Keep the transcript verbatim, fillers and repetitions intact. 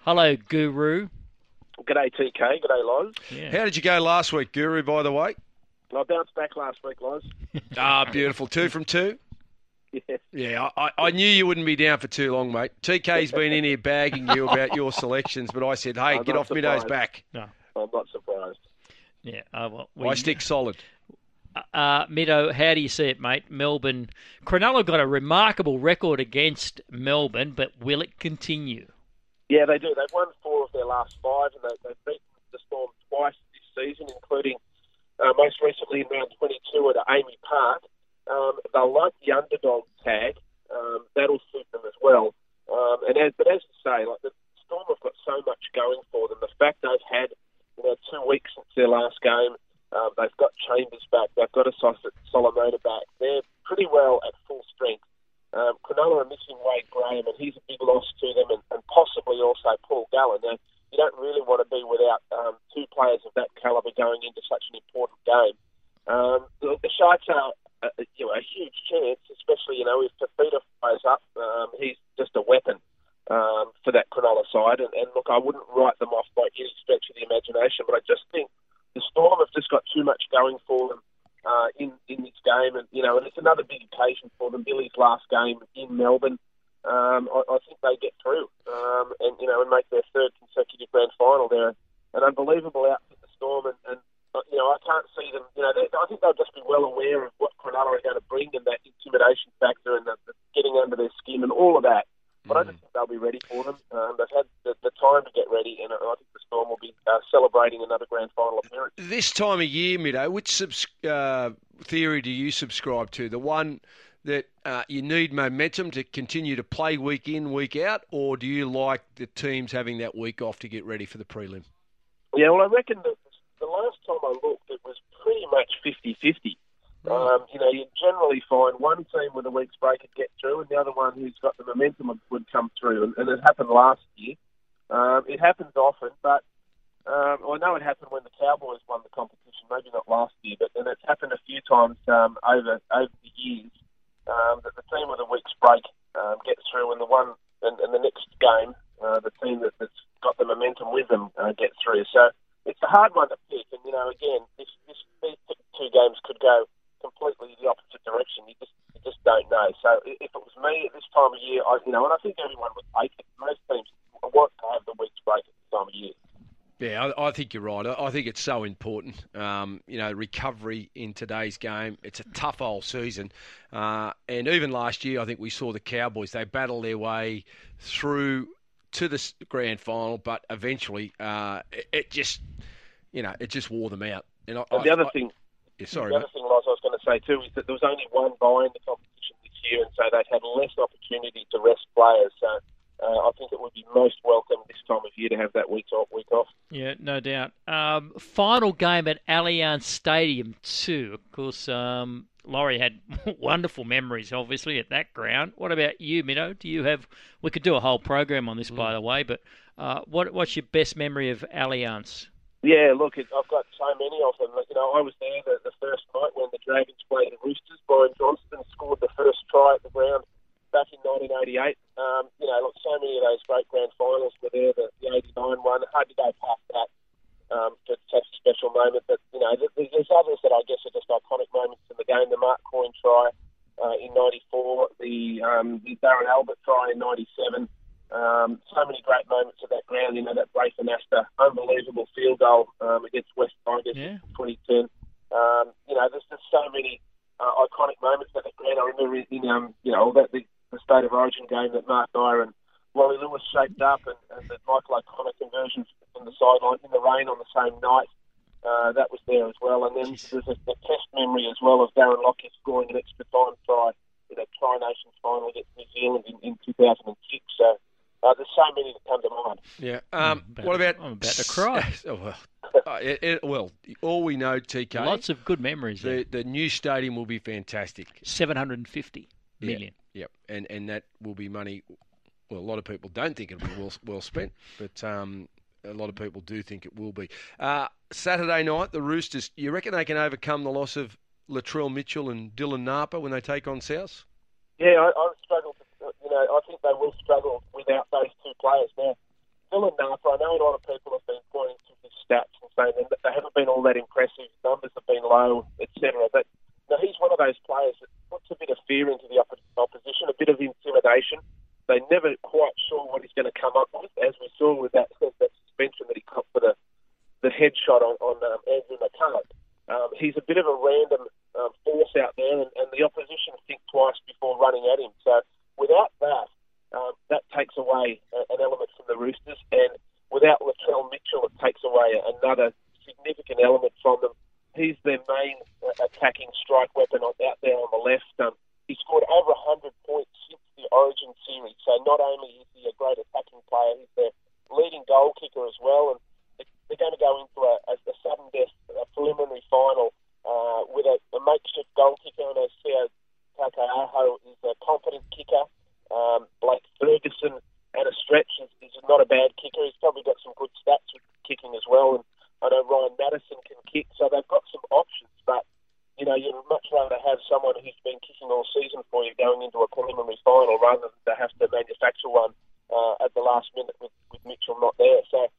Hello, Guru. G'day, T K. G'day, Loz. Yeah. How did you go last week, Guru, by the way? I bounced back last week, Loz. Ah, beautiful. Two from two? Yes. Yeah, I, I knew you wouldn't be down for too long, mate. T K's been in here bagging you about your selections, but I said, hey, I'm get off surprised. Middo's back. No. I'm not surprised. Yeah. Uh, well, we, I stick solid. Uh, Middo, how do you see it, mate? Melbourne. Cronulla got a remarkable record against Melbourne, but will it continue? Yeah, they do. They've won four of their last five, and they, they've beaten the Storm twice this season, including uh, most recently in round twenty-two at Amy Park. Um, they'll like the underdog tag. Um, that'll suit them as well. Um, and as, but as you say, like the Storm have got so much going for them. The fact they've had you know two weeks since their last game, um, they've got Chambers back, they've got a Solomona back. They're pretty well at full strength. Um, Cronulla are missing Wade Graham, and he's a big loss to them, and, and possibly also Paul Gallen. Now, you don't really want to be without um, two players of that calibre going into such an important game. Um, the, the Sharks are uh, you know, a huge chance, especially you know if Tafita fires up. Um, he's just a weapon um, for that Cronulla side. And, and look, I wouldn't write them off by any stretch of the imagination, but I just think the Storm have just got too much going for them. Uh, in, in this game, and you know, and it's another big occasion for them. Billy's last game in Melbourne. Um, I, I think they get through, um, and you know, and make their third consecutive grand final. They're an unbelievable outfit, the Storm, and, and you know, I can't see them. You know, they, I think they'll just be well aware of what Cronulla are going to bring and that intimidation factor and the, the getting under their skin and all of that. But I just think they'll be ready for them. Um, they've had the, the time to get ready, and I think the Storm will be uh, celebrating another grand final appearance. This time of year, Middo, which subs- uh, theory do you subscribe to? The one that uh, you need momentum to continue to play week in, week out, or do you like the teams having that week off to get ready for the prelim? Yeah, well, I reckon that the last time I looked, it was pretty much fifty-fifty. Um, you know, you generally find one team with a week's break would get through, and the other one who's got the momentum would, would come through. And, and it happened last year. Um, it happens often, but um, I know it happened when the Cowboys won the competition. Maybe not last year, but and it's happened a few times um, over over the years um, that the team with a week's break um, gets through, and the one and, and the next game, uh, the team that, that's got the momentum with them uh, gets through. So it's a hard one to pick. And you know, again, this, this these two games could go completely the opposite direction. You just you just don't know. So if it was me at this time of year, I, you know, and I think everyone would take it. Most teams want to have the week's break at this time of year. Yeah, I, I think you're right. I, I think it's so important. Um, you know, recovery in today's game. It's a tough old season. Uh, and even last year, I think we saw the Cowboys. They battled their way through to the grand final, but eventually uh, it, it just, you know, it just wore them out. And, I, and the I, other I, thing... Yeah, sorry, the other mate. thing, Loz, I was going to say too, is that there was only one bye in the competition this year, and so they'd had less opportunity to rest players. So uh, I think it would be most welcome this time of year to have that week off. Week off. Yeah, no doubt. Um, final game at Allianz Stadium too. Of course, um, Laurie had wonderful memories, obviously, at that ground. What about you, Middo? Do you have? We could do a whole program on this, mm. by the way. But uh, what what's your best memory of Allianz? Yeah, look, it, I've got so many of them. You know, I was there the, the first night when the Dragons played the Roosters. Brian Johnston scored the first try at the ground back in nineteen eighty-eight. Um, you know, look, so many of those great grand finals were there. The, the eighty-nine one, hard to go past that um, for such a special moment. But, you know, there's, there's others that I guess are just iconic moments in the game. The Mark Coyne try uh, in ninety-four, the, um, the Darren Albert try in ninety-seven. Um, so many great moments at that ground, you know, that Brayton Astor unbelievable field goal um, against West Tigers yeah. in twenty ten. Um, you know, there's just so many uh, iconic moments at that ground. I remember in, um, you know, that the, the State of Origin game that Mark Dyer and Wally Lewis shaped up, and, and the Michael O'Connor conversion from the sideline in the rain on the same night. Uh, that was there as well. And then Jeez. there's a, a test memory as well of Darren Lockyer scoring an extra time try in a Tri Nations final against New Zealand in, in two thousand six. So, Uh, there's so many that come to mind. Yeah. Um, about what about... To, I'm about to cry. oh, well, uh, it, it, well, all we know, T K... Lots of good memories the, there. the new stadium will be fantastic. seven hundred fifty million. Yeah, yep. And, and that will be money... Well, a lot of people don't think it'll be well, well spent, but um, a lot of people do think it will be. Uh, Saturday night, the Roosters, you reckon they can overcome the loss of Latrell Mitchell and Dylan Napa when they take on South? Yeah, I, I struggle to... You know, I think they will struggle without those two players now. Dylan Napa, I know a lot of people have been pointing to his stats and saying that they haven't been all that impressive, numbers have been low, et cetera. But you know, he's one of those players that puts a bit of fear into the oppo- opposition, a bit of intimidation. They're never quite sure what he's going to come up with, as we saw with that, that suspension that he got for the, the headshot on, on um, Andrew McCulloch. Um, he's a bit of a random um, force out there, and, and the opposition think twice before running at him. So without that, um, that takes away a, an element from the Roosters, and without Latrell Mitchell, it takes away another significant element from them. He's their main uh, attacking strike weapon on, out there on the left. Um, he scored over one hundred points since the Origin series, so not only is he a great attacking player, he's their leading goal kicker as well, and they're going to go into a, a, a sudden death a preliminary final uh, with a, a makeshift goal kicker, and Seo Takaaho is a competent kicker. Um, Blake Ferguson at a stretch is, is not a bad kicker. He's probably got some good stats with kicking as well, and I know Ryan Madison can kick, so they've got some options, but you know, you'd much rather have someone who's been kicking all season for you going into a preliminary final rather than to have to manufacture one uh, at the last minute with, with Mitchell not there. So